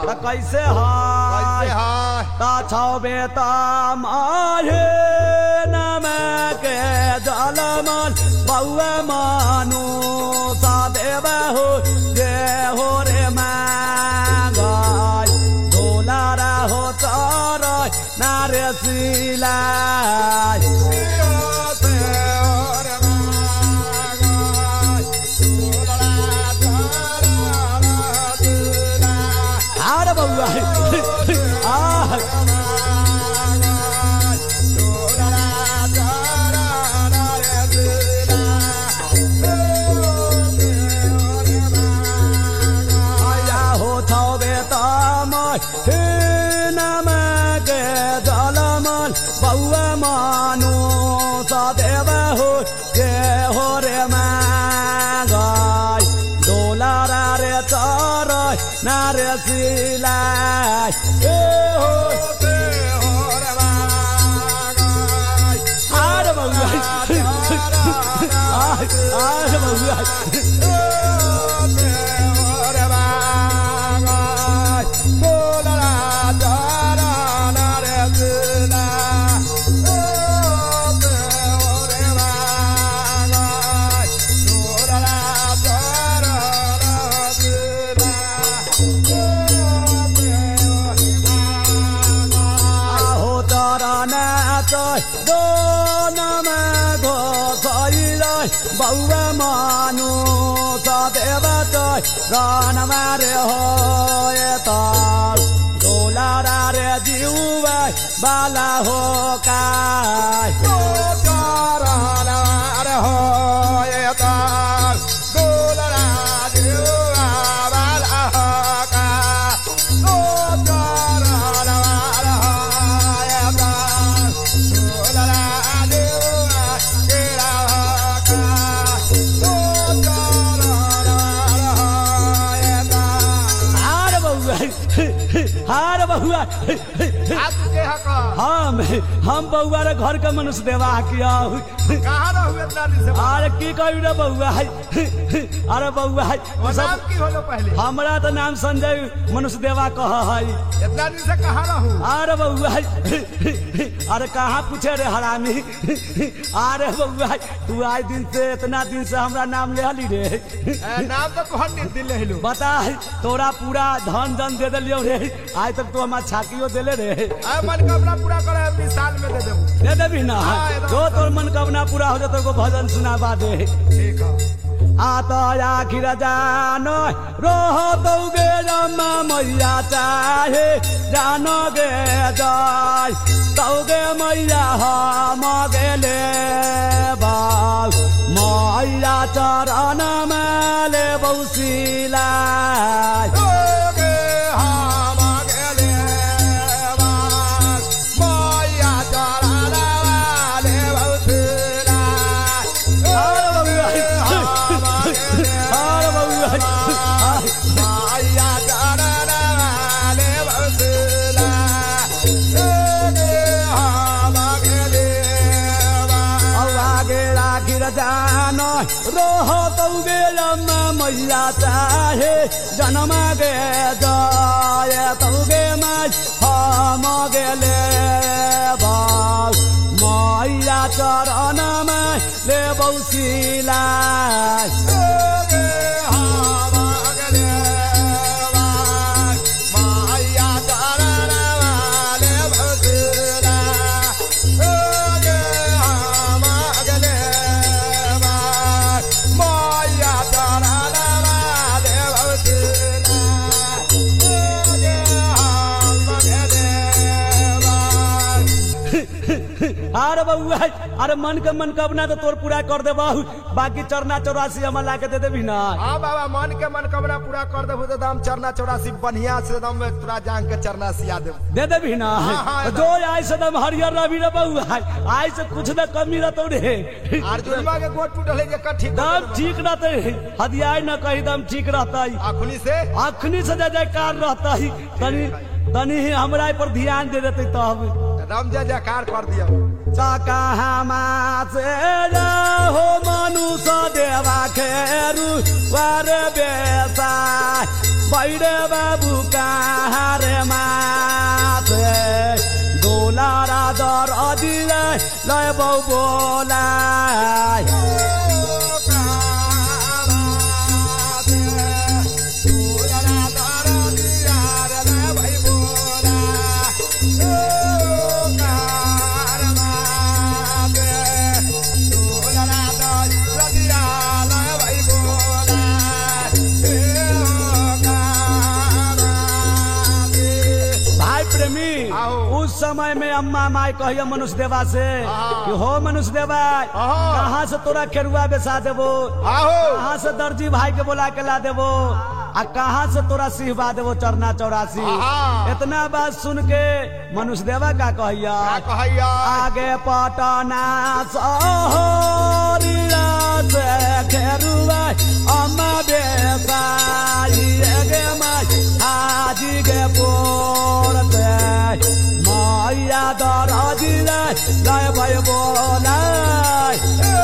त कैसे हाय ता छबे ता माहे नाम के जलमन बउआ मानु सदेव हो जे हो रे मांगाय डोलारा हो चर नारे सिलाय आरे बउआ बउआ मानो सदेव हो जे हो रे मांगाय डोलारा रे चर नारे सिलाय हो ते हो रे मांगाय आरे बउआ आरे बउआ बउआ मानु सदेव गान मारे हो डोलारा रे जीवा बाला हो काय हो डोलारा जीवा बाला हो हार बउआ हम बउआ रे घर के मनुष्य देवा किया अरे की कहू रे बउआ अरे बउआ हमारा तो नाम संजय मनुष्य देवा कह है इतना दिन से कहाँ रहूं? अरे बउआ अरे कहाँ पूछे रे हरामी अरे बउआ तू आज दिन से इतना दिन से हमरा नाम ले हली रे नाम तो तुहर दिन ले लो बता तोरा पूरा धन जन दे दिलियो रे आज तक तू हमार छाकियो देले रे मनोकामना पूरा करे हम साल में दे देबू दे देबी ना जो तोर मनोकामना पूरा हो जातो को भजन सुनाबा दे ठीक है आता आखिर जानो रोह दोगे जम्मा मैया चाहे जानोगे जाय तौगे मैया हम गेले बाल मैया चरण में ले बौसिला रोह तौगे जम्मा मैया चाहे जन्म गे जाय तौगे मैं हम गेले बाल मैया चरण में ले बौसिला अरे बउआ अरे मन के मनोकामना तो तोर पूरा कर दे बाकी चरना 84 हम ला के दे देबी ना हां बाबा मन के मनोकामना पूरा कर देबो तो हम चरना 84 बढ़िया से दम में तोरा जान के चरना सिया दे देबी ना जो आई से दम हरियर रवि रे बउआ आई से कुछ न कमी रहतो रे अर्जुनमा के गोट टूटल है जे ठीक दम ठीक रहते हदियाई न कही दम ठीक रहता अखनी से जय जयकार रहता तनी तनी हमरा पर ध्यान दे देते तब राम जय जयकार कर दिया कहाँ से हो मनुष्य देवा खेरू वारे बेसा बैरे बाबू कहाँ प्रेमी आओ। उस समय में अम्मा माई कहिया मनुष्य देवा से कि हो मनुष्य देवा कहाँ से तोरा केरुआ बेचा देबो, कहाँ से दर्जी भाई के बोला के ला देबो, आ कहाँ से तोरा सिहबा देबो चरना चौरासी। इतना बात सुन के मनुष्य देवा का कहिया आगे पटना सहरिया से केरुआ अम्मा बेचाई गे माई हाजी गे पोरते मैया दरजी लय भय बोलाय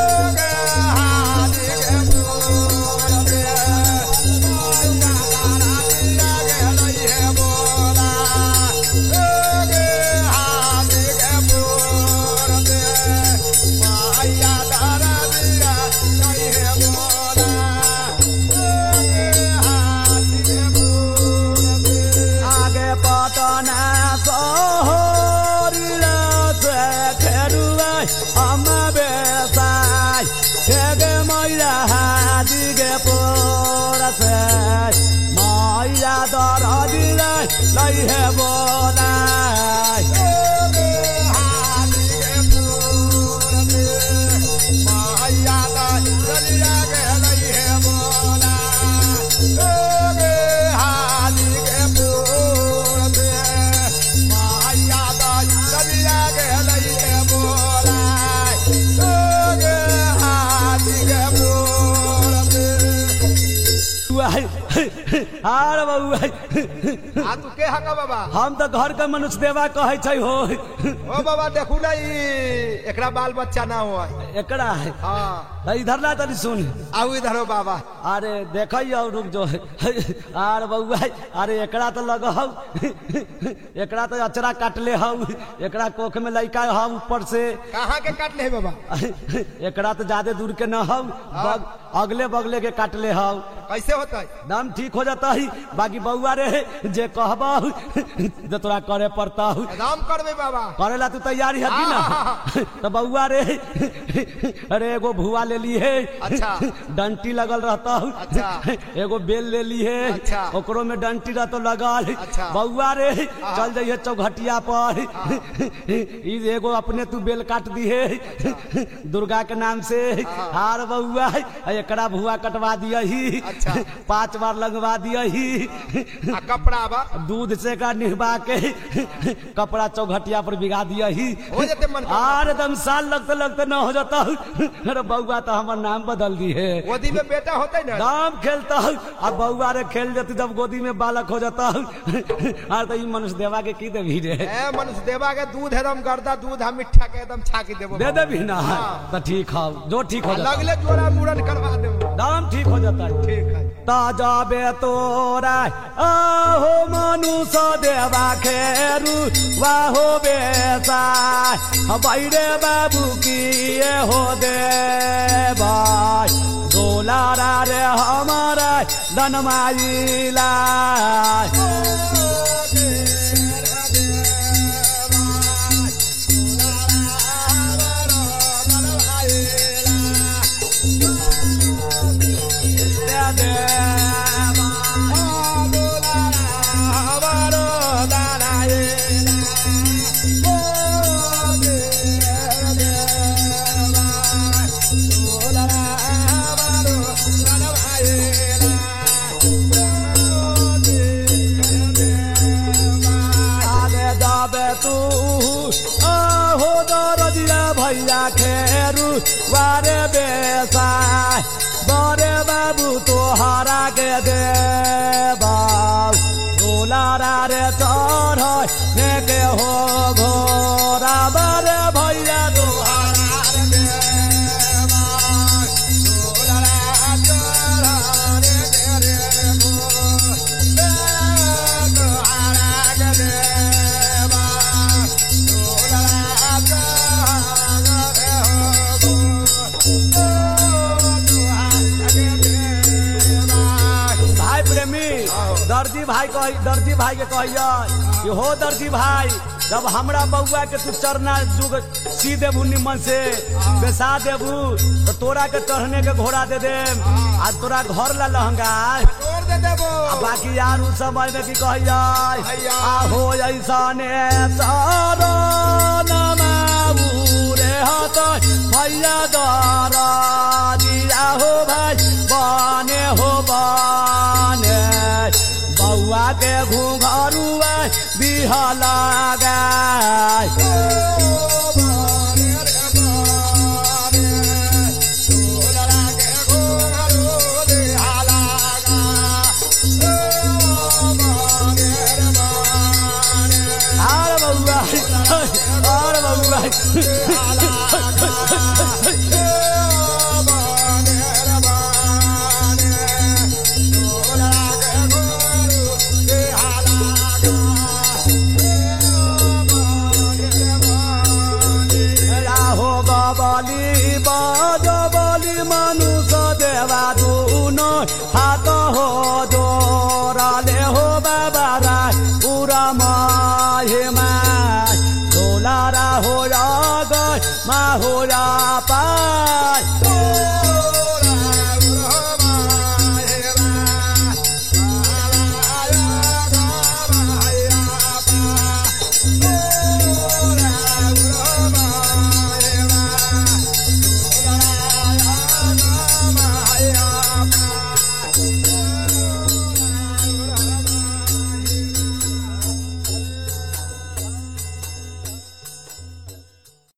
मैया दरजी लय बोलाय अरे बउआ तू के हका बाबा हम तो घर के मनुष्य देवा कहे छै हो ओ बाबा देखू ना एकरा बाल बच्चा ना हो एकरा है हाँ इधर ला तनी सुन आओ इधर हो बाबा अरे देखियो रुक जो अरे बउआ अरे एकरा तो लग हौ एकरा तो अचरा काट ले हौ एकरा कोख में लइका हौ ऊपर से कहाँ के काट ले बाबा एकरा तो ज्यादा दूर के न हौ अगले बगले के काट ले हौ कैसे होता है दाम ठीक हो जाता है बाकी बउआ रे जे कहबा जे तोरा करे पड़ता दाम करबे बाबा करेला तू तैयारी है ना तो बउआ रे अरे एगो भुआ ले ली है अच्छा डंटी लगल रहता अच्छा एगो बेल ले ली है अच्छा ओकरो में डंटी रहतो लगल अच्छा बउआ रे चल जाइए चौघटिया पर एगो अपने तू बेल काट दी है दुर्गा के नाम से हार बउआ एकरा भुआ कटवा दिया ही अच्छा 5 बार लगवा दिया ही कपड़ा बा दूध से का निहबा के कपड़ा चौघटिया पर बिगा दिया ही हो जाते मन आर एकदम साल लगते लगते न हो जाता अरे बउआ तो हमार नाम बदल दी है गोदी में बेटा होता है ना दाम खेलता अब बउआ रे खेल जाती जब गोदी में बालक हो जाता और तो मनुष्य देवा के की देवी रे मनुष्य देवा के दूध एकदम गर्दा दूध हम मिठा के एकदम छाकी देबो दे देवी ना तो ठीक है जो ठीक हो जाता लगले जोड़ा मुरन करवा देबो दाम ठीक हो जाता है ठीक है ताजा बे तोरा आहो मनुष्य देवा खेरू वाहो बेसा बैरे बाबू की हो दे भाई गोलारा रे हमारा दनमाइला भैया खेरू वारे बेसा बरे बाबू तोहरा के दे गोलारा रे चढ़ के हो घोरा बरे भैया तोहरा रे दर्जी भाई के कहिया कि हो दर्जी भाई जब हमरा बउआ के तू चरना जुग सी देबू निमन से बेसा देबू तो तोरा के चढ़ने के घोड़ा दे दे आ तोरा घर ला लहंगा दे देबो बाकी यारू समय में की कहिया हो ऐसा ने सारा नमाबूरे हाथ भैया दारा दिया हो भाई बाने हो बाने बउआ के घुंघरुआ बिहाला गाय और बउआ